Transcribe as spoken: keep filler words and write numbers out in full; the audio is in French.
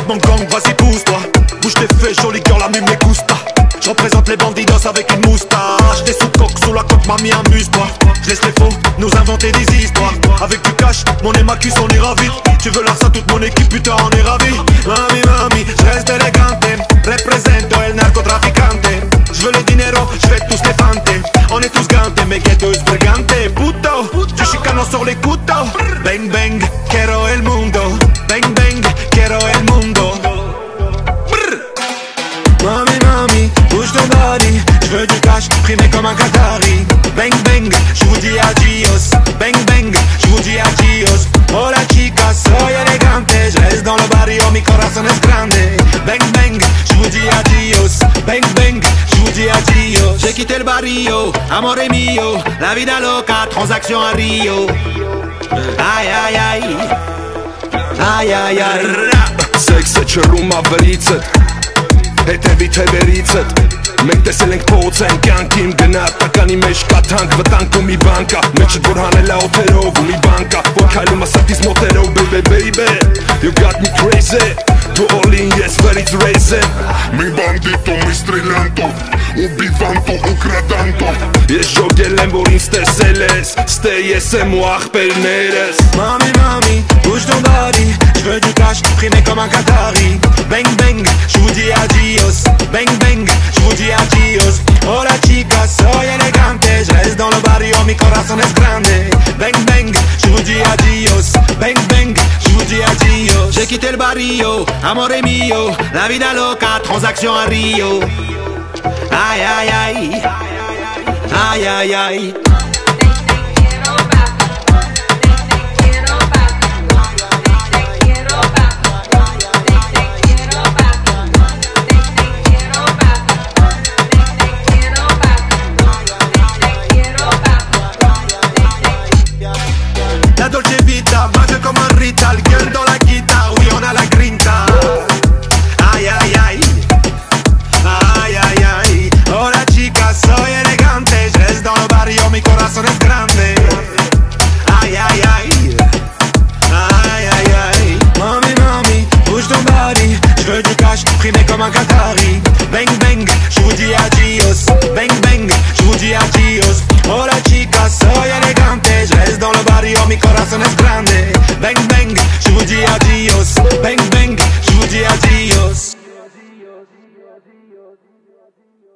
mon gang, vas-y pousse-toi. Bouge tes fesses, jolie girl, la mime les gusta. Je représente les bandidos avec une moustache. T'es sous coque, sous la coque, mamie, amuse-toi. Je laisse les faux nous inventer des histoires. Avec du cash, mon et ma cuisse, on ira vite. Tu veux l'argent, toute mon équipe, putain, on est ravis. Mami, mami, je reste élégante. Represento el narcotraficante. Je veux le dinero, je vais tous les fanter. On est tous gantés, mais ghetto es brigante. Puto, tu chicanos sur les couteaux. Bang bang, quiero el mundo. Bang bang, quiero el mundo. Brr. Mami, mami, bouge ton body. Je veux du cash, primé comme un Qatari. Bang bang, je vous dis adios. Bang bang, je vous dis adios. Hola chicas, soy elegante. Je reste dans le barrio, mi corazón es grande. Bang bang, je vous dis adios. Bang bang, je vous dis adios. J'ai quitté le barrio, amore mio. La vida loca, transaction à Rio. Aïe aïe aïe. Aïe aïe aïe. Seksը չռում ավերիցդ, հետևիդ հևերիցդ. Մենք տեսել ենք փողոցային կյանքին գնահատականի մեջ կա թանկ վտանգ ու մի բան կա մեջդ որ հանել ա օթերով ու մի բան կա որ քայլում ա սրտիս մոտերով baby baby you got me crazy դու all-in ես վերից racing Mi bandito, mi strillanto, убиванто, украданто. Ես ժոգել եմ որ ինձ տեսել ես ստե ես եմ ու ախպերներս Mami mami, bouge ton body. Je veux du cash, primé comme un Qatari. Bang bang, je vous dis adios. Bang bang, je vous dis adios. Hola chicas, soy elegante. Je reste dans le barrio, mi corazón es grande. Bang bang, je vous dis adios. Bang bang, je vous dis adios. J'ai quitté le barrio, amore mio. La vida loca, transaction à Rio. Aïe aïe aïe. Aïe aïe aïe. La Dolce Vita, mange comme un Rita. Le gueule dans la guitare, oui on a la grinta. Aïe aïe aïe. Aïe aïe aïe. Hola chica, soy elegante. Je reste dans le barrio, mi corazón es grande. Aïe aïe aïe. Aïe aïe aïe. Mami mami, bouge ton body. Je veux du cash, primé comme un Qatari. Bang bang, je vous dis adios. Bang bang, je vous dis adios. Hola chica, soy elegante. Je reste dans le barrio, mi corazón es grande. Bang bang, je vous dis adios. Bang bang, je vous dis adios.